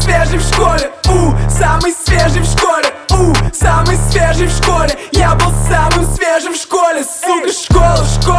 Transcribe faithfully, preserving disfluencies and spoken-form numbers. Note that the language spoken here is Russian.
свежий в школе, у, самый свежий в школе, у, самый свежий в школе. Я был самым свежим в школе, сука, школа, школа.